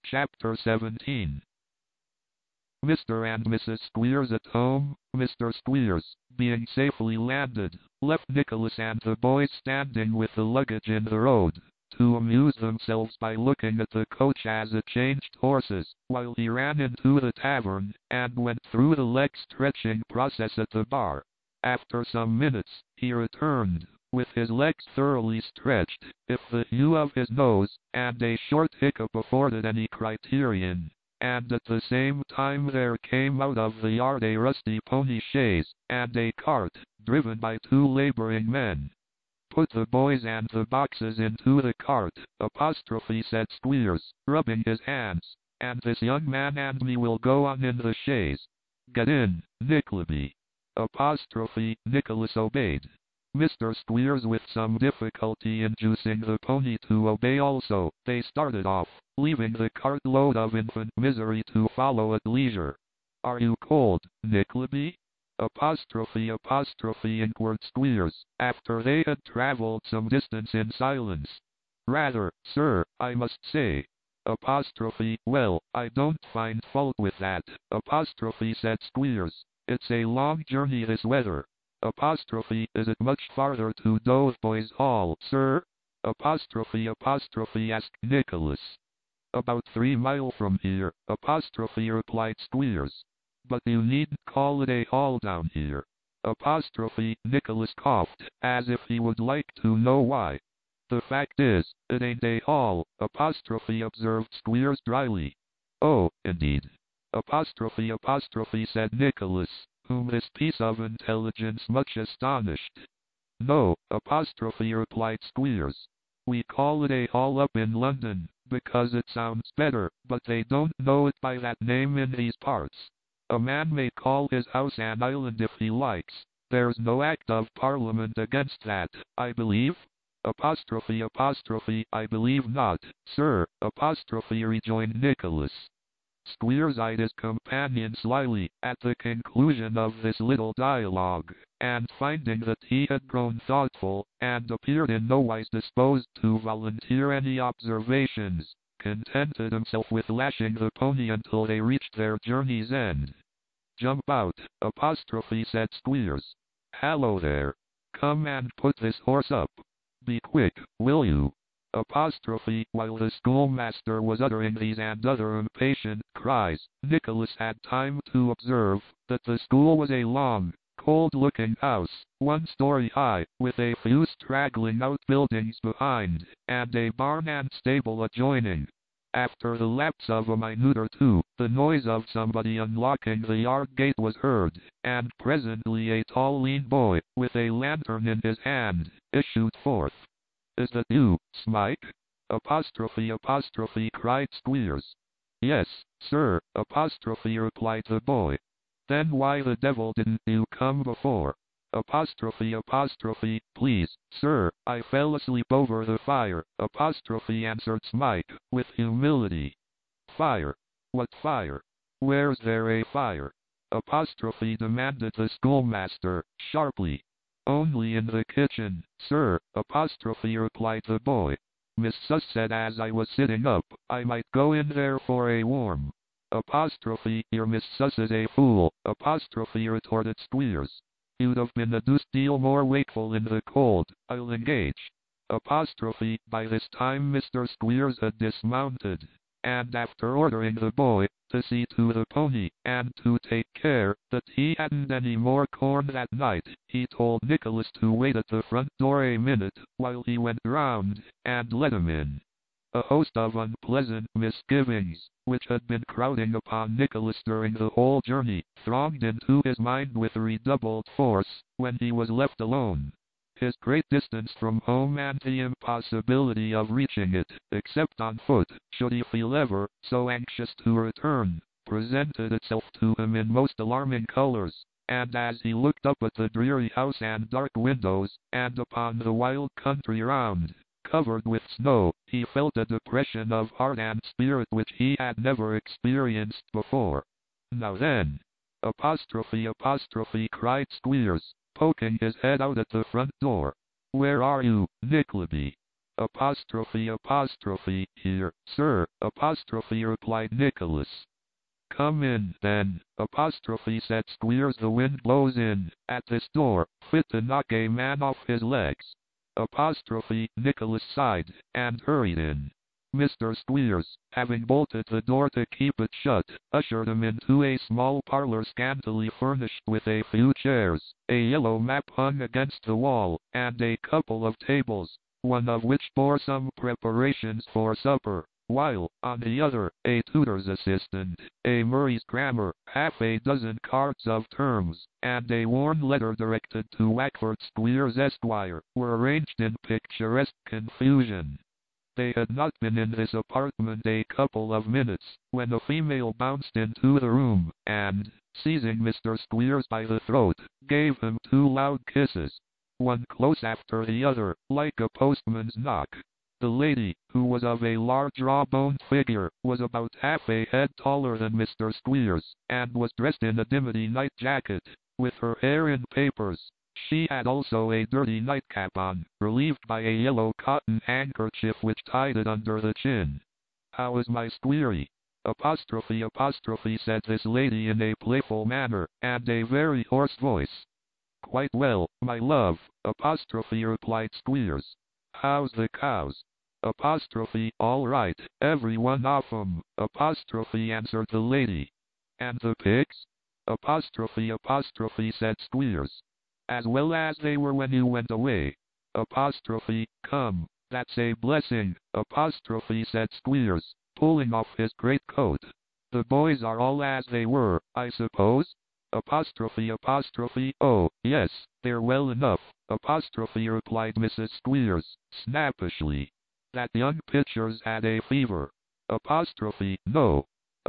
Chapter 17. Mr. and Mrs. Squeers at home. Mr. Squeers, being safely landed, left Nicholas and the boys standing with the luggage in the road, to amuse themselves by looking at the coach as it changed horses, while he ran into the tavern, and went through the leg-stretching process at the bar. After some minutes, he returned, with his legs thoroughly stretched, if the hue of his nose and a short hiccup afforded any criterion. And at the same time there came out of the yard a rusty pony chaise, and a cart, driven by two laboring men. "Put the boys and the boxes into the cart," said Squeers, rubbing his hands, "and this young man and me will go on in the chaise. Get in, Nickleby." Nicholas obeyed. Mr. Squeers with some difficulty inducing the pony to obey also, they started off, leaving the cart load of infant misery to follow at leisure. "Are you cold, Nickleby?" Inquired Squeers, after they had travelled some distance in silence. "Rather, sir, I must say." "Well, I don't find fault with that," said Squeers. "It's a long journey this weather." "Is it much farther to Dotheboys Hall, sir?" asked Nicholas. "About 3 mile from here," replied Squeers. "But you needn't call it a hall down here." Nicholas coughed, as if he would like to know why. "The fact is, it ain't a hall," observed Squeers dryly. "Oh, indeed?" said Nicholas, whom this piece of intelligence much astonished. "No," replied Squeers. "We call it a hall up in London, because it sounds better, but they don't know it by that name in these parts. A man may call his house an island if he likes. There's no Act of Parliament against that, I believe?" "I believe not, sir," rejoined Nicholas. Squeers eyed his companion slyly, at the conclusion of this little dialogue, and finding that he had grown thoughtful, and appeared in nowise disposed to volunteer any observations, contented himself with lashing the pony until they reached their journey's end. "Jump out," said Squeers. "Hallo there! Come and put this horse up. Be quick, will you?" While the schoolmaster was uttering these and other impatient cries, Nicholas had time to observe that the school was a long, cold-looking house, 1 story high, with a few straggling outbuildings behind, and a barn and stable adjoining. After the lapse of a minute or two, the noise of somebody unlocking the yard gate was heard, and presently a tall lean boy, with a lantern in his hand, issued forth. "Is that you, Smike?" cried Squeers. "Yes, sir," replied the boy. "Then why the devil didn't you come before?" "Please, sir, I fell asleep over the fire," answered Smike, with humility. "Fire? What fire? Where's there a fire?" demanded the schoolmaster, sharply. "Only in the kitchen, sir," replied the boy. "Miss Suss said as I was sitting up, I might go in there for a warm." "Your Miss Suss is a fool," retorted Squeers. "You'd have been a deuced deal more wakeful in the cold, I'll engage." By this time Mr. Squeers had dismounted, and after ordering the boy to see to the pony, and to take care that he hadn't any more corn that night, he told Nicholas to wait at the front door a minute, while he went round, and let him in. A host of unpleasant misgivings, which had been crowding upon Nicholas during the whole journey, thronged into his mind with redoubled force, when he was left alone. His great distance from home and the impossibility of reaching it, except on foot, should he feel ever so anxious to return, presented itself to him in most alarming colors, and as he looked up at the dreary house and dark windows, and upon the wild country round, covered with snow, he felt a depression of heart and spirit which he had never experienced before. "Now then!" cried Squeers, poking his head out at the front door. "Where are you, Nickleby?" Here, sir, replied Nicholas. Come in, then, said Squeers. The wind blows in at this door, fit to knock a man off his legs. Nicholas sighed, and hurried in. Mr. Squeers, having bolted the door to keep it shut, ushered him into a small parlor scantily furnished with a few chairs, a yellow map hung against the wall, and a couple of tables, one of which bore some preparations for supper, while, on the other, a tutor's assistant, a Murray's Grammar, half a dozen cards of terms, and a worn letter directed to Wackford Squeers, Esquire, were arranged in picturesque confusion. They had not been in this apartment a couple of minutes, when a female bounced into the room, and, seizing Mr. Squeers by the throat, gave him 2 loud kisses, one close after the other, like a postman's knock. The lady, who was of a large raw-boned figure, was about half a head taller than Mr. Squeers, and was dressed in a dimity night jacket, with her hair in papers. She had also a dirty nightcap on, relieved by a yellow cotton handkerchief which tied it under the chin. "How is my Squeery?" said this lady in a playful manner, and a very hoarse voice. "Quite well, my love, replied Squeers. "How's the cows?" "All right, every one of 'em, answered the lady. "And the pigs?" said Squeers. "As well as they were when you went away." "Come, that's a blessing," said Squeers, pulling off his greatcoat. "The boys are all as they were, I suppose?" "Oh, yes, they're well enough," replied Mrs. Squeers, snappishly. "That young Pitcher's had a fever." "No."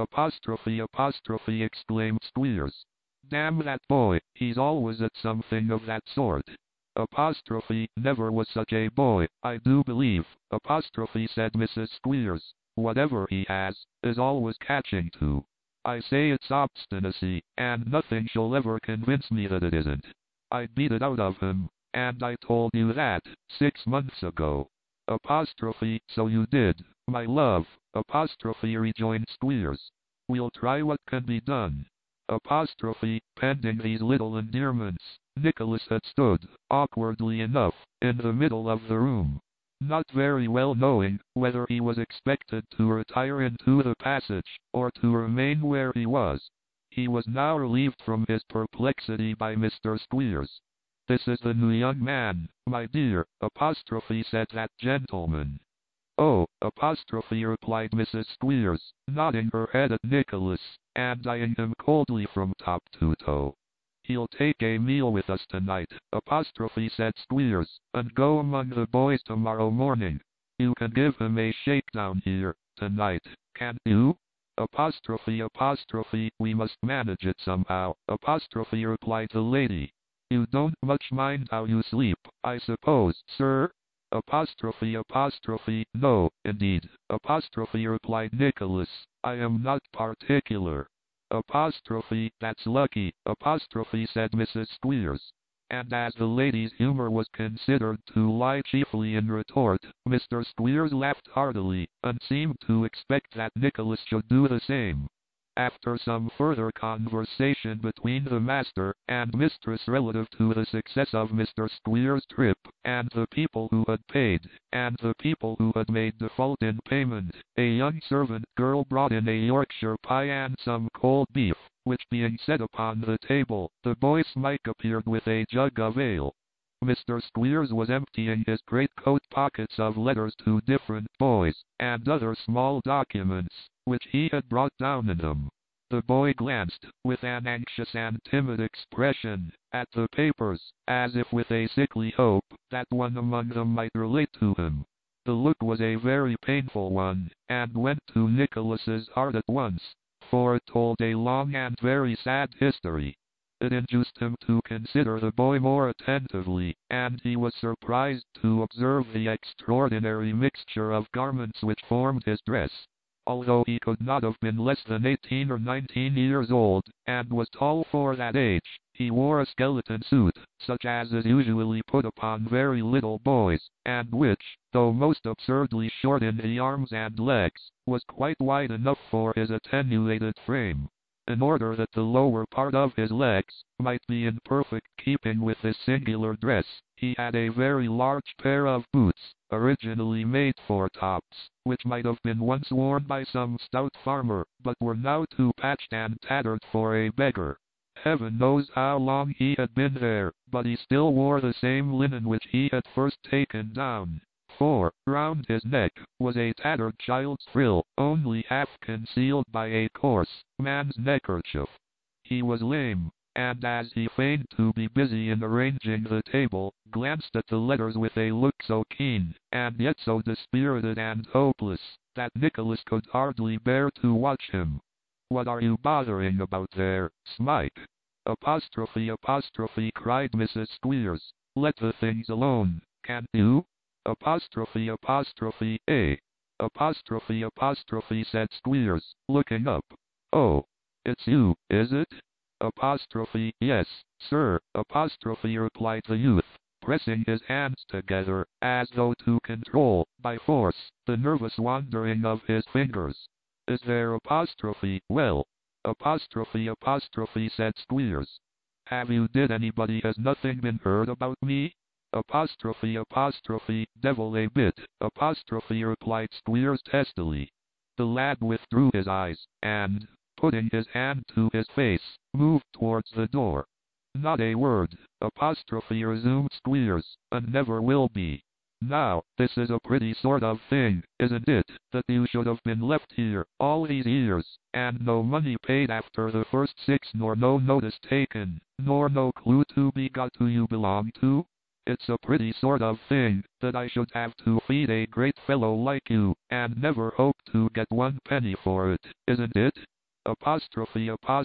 Exclaimed Squeers. "Damn that boy, he's always at something of that sort." "Never was such a boy, I do believe," said Mrs. Squeers. "Whatever he has, is always catching to. I say it's obstinacy, and nothing shall ever convince me that it isn't. I beat it out of him, and I told you that, 6 months ago." "So you did, my love," rejoined Squeers. "We'll try what can be done." Pending these little endearments, Nicholas had stood, awkwardly enough, in the middle of the room, not very well knowing whether he was expected to retire into the passage, or to remain where he was. He was now relieved from his perplexity by Mr. Squeers. "This is the new young man, my dear," said that gentleman. "Oh," replied Mrs. Squeers, nodding her head at Nicholas, and eyeing him coldly from top to toe. "He'll take a meal with us tonight," said Squeers, "and go among the boys tomorrow morning. You can give him a shakedown here, tonight, can't you?" "We must manage it somehow," replied the lady. "You don't much mind how you sleep, I suppose, sir?" "No, indeed," replied Nicholas, "I am not particular." "That's lucky," said Mrs. Squeers. And as the lady's humor was considered to lie chiefly in retort, Mr. Squeers laughed heartily, and seemed to expect that Nicholas should do the same. After some further conversation between the master and mistress relative to the success of Mr. Squeers' trip, and the people who had paid, and the people who had made default in payment, a young servant girl brought in a Yorkshire pie and some cold beef, which being set upon the table, the boy Smike appeared with a jug of ale. Mr. Squeers was emptying his greatcoat pockets of letters to different boys, and other small documents, which he had brought down in them. The boy glanced, with an anxious and timid expression, at the papers, as if with a sickly hope that one among them might relate to him. The look was a very painful one, and went to Nicholas's heart at once, for it told a long and very sad history. It induced him to consider the boy more attentively, and he was surprised to observe the extraordinary mixture of garments which formed his dress. Although he could not have been less than 18 or 19 years old, and was tall for that age, He wore a skeleton suit, such as is usually put upon very little boys, and which, though most absurdly short in the arms and legs, was quite wide enough for his attenuated frame. In order that the lower part of his legs might be in perfect keeping with his singular dress, he had a very large pair of boots, originally made for tops, which might have been once worn by some stout farmer, but were now too patched and tattered for a beggar. Heaven knows how long he had been there, but he still wore the same linen which he had first taken down. For, round his neck, was a tattered child's frill, only half concealed by a coarse man's neckerchief. He was lame, and as he feigned to be busy in arranging the table, glanced at the letters with a look so keen, and yet so dispirited and hopeless, that Nicholas could hardly bear to watch him. "What are you bothering about there, Smike?" Apostrophe, cried Mrs. Squeers. "Let the things alone, can't you?" Apostrophe, apostrophe, said Squeers, looking up. "Oh, it's you, is it?" Apostrophe, "Yes, sir," apostrophe, replied the youth, pressing his hands together, as though to control, by force, the nervous wandering of his fingers. "Is there apostrophe? Well, apostrophe, said Squeers. "Have you did anybody has nothing been heard about me?" Apostrophe, devil a bit, apostrophe, replied Squeers testily. The lad withdrew his eyes, and, putting his hand to his face, moved towards the door. "Not a word," apostrophe, resumed Squeers, "and never will be. Now, this is a pretty sort of thing, isn't it, that you should have been left here, all these years, and no money paid after the first 6, nor no notice taken, nor no clue to be got who you belong to? It's a pretty sort of thing, that I should have to feed a great fellow like you, and never hope to get 1 penny for it, isn't it?" Apostrophe,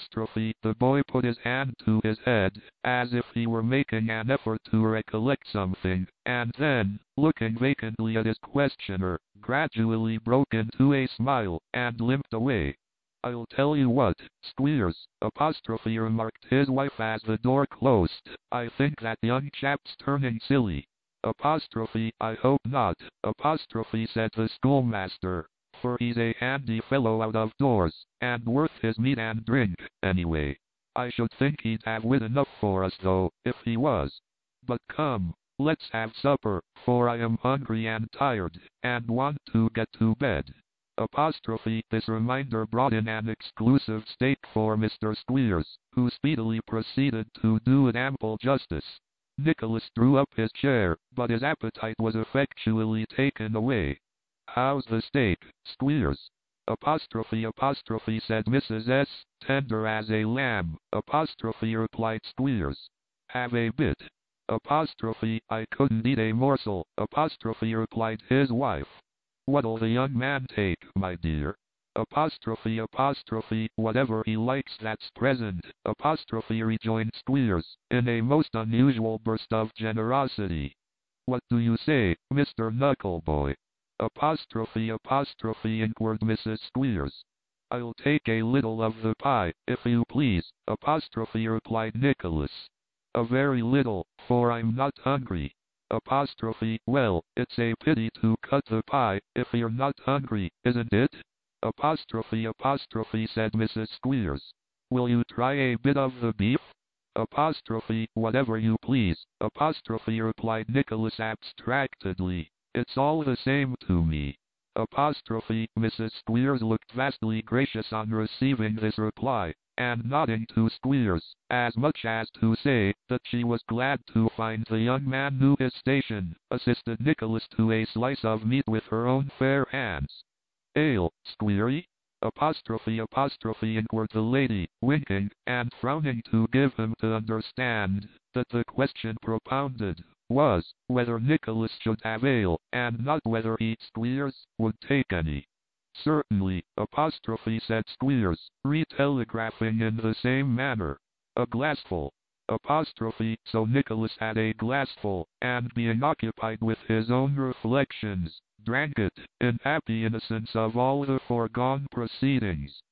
the boy put his hand to his head, as if he were making an effort to recollect something, and then, looking vacantly at his questioner, gradually broke into a smile, and limped away. "I'll tell you what, Squeers," apostrophe, remarked his wife as the door closed, "I think that young chap's turning silly." Apostrophe, "I hope not," apostrophe, said the schoolmaster, "for he's a handy fellow out of doors, and worth his meat and drink, anyway. I should think he'd have wit enough for us though, if he was. But come, let's have supper, for I am hungry and tired, and want to get to bed." Apostrophe, this reminder brought in an exclusive steak for Mr. Squeers, who speedily proceeded to do it ample justice. Nicholas drew up his chair, but his appetite was effectually taken away. "How's the steak, Squeers?" Apostrophe, said Mrs. S., "tender as a lamb," apostrophe, replied Squeers. "Have a bit." Apostrophe, "I couldn't eat a morsel," apostrophe, replied his wife. "What'll the young man take, my dear?" Apostrophe, "Whatever he likes that's present," apostrophe, rejoined Squeers, in a most unusual burst of generosity. "What do you say, Mr. Knuckleboy?" Apostrophe, inquired Mrs. Squeers. "I'll take a little of the pie, if you please," apostrophe, replied Nicholas. "A very little, for I'm not hungry." Apostrophe, "Well, it's a pity to cut the pie, if you're not hungry, isn't it?" Apostrophe, said Mrs. Squeers. "Will you try a bit of the beef?" Apostrophe, "Whatever you please," apostrophe, replied Nicholas abstractedly. "It's all the same to me." Apostrophe, Mrs. Squeers looked vastly gracious on receiving this reply, and nodding to Squeers, as much as to say that she was glad to find the young man knew his station, assisted Nicholas to a slice of meat with her own fair hands. "Ale, Squeery?" Apostrophe, inquired the lady, winking, and frowning to give him to understand that the question propounded was, whether Nicholas should have ale, and not whether he, Squeers, would take any. "Certainly," apostrophe, said Squeers, retelegraphing in the same manner. "A glassful." Apostrophe, so Nicholas had a glassful, and being occupied with his own reflections, drank it, in happy innocence of all the foregone proceedings.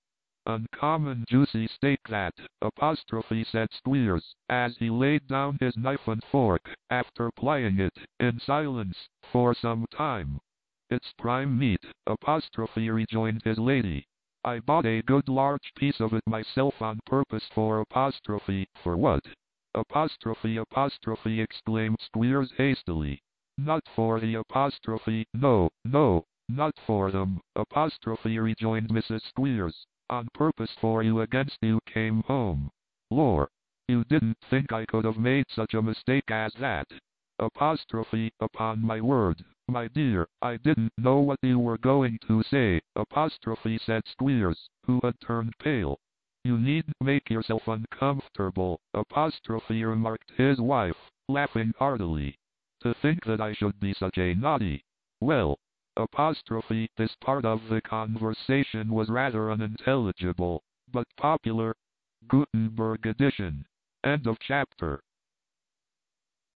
Uncommon juicy steak that, apostrophe said Squeers, as he laid down his knife and fork, after plying it, in silence, for some time. It's prime meat, apostrophe rejoined his lady. I bought a good large piece of it myself on purpose for apostrophe. For what? Apostrophe exclaimed Squeers hastily. Not for the apostrophe, no, not for them, apostrophe rejoined Mrs. Squeers. On purpose for you against you came home. Lor! You didn't think I could have made such a mistake as that. Apostrophe, upon my word, my dear, I didn't know what you were going to say, apostrophe said Squeers, who had turned pale. You needn't make yourself uncomfortable, apostrophe remarked his wife, laughing heartily. To think that I should be such a naughty. Well, apostrophe, this part of the conversation was rather unintelligible, but popular. Gutenberg edition. End of chapter.